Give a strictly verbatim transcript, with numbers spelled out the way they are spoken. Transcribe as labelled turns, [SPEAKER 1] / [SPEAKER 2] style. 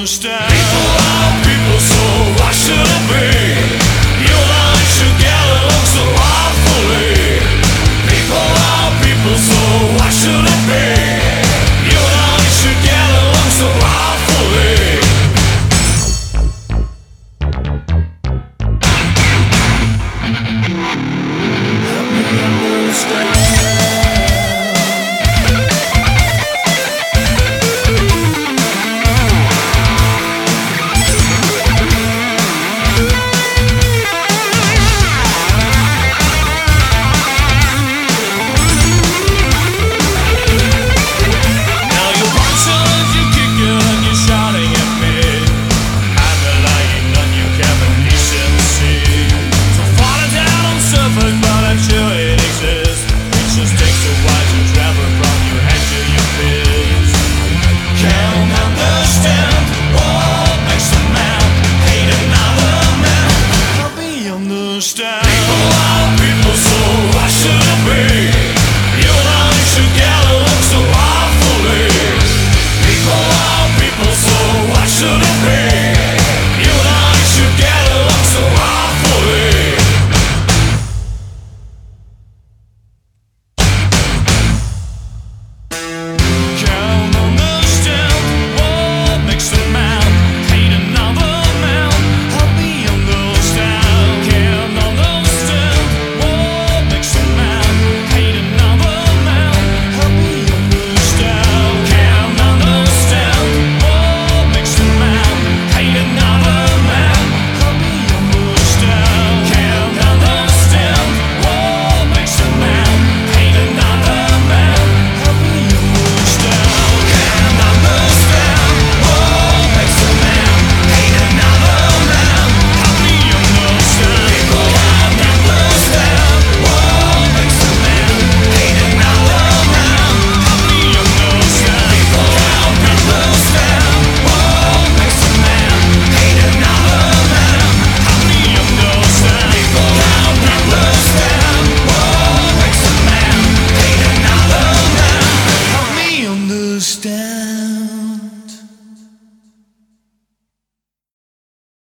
[SPEAKER 1] understand. People are people, so why should it be? You and I should get along so awfully. People are people, so why should it be? You and I should get along so awfully. Help me understand. People are people, so why should it be? You and I should get along so awfully. People are people, so why should it be? You and I should get along so awfully. Can't understand what makes a man hate another man. Help me understand. Understand.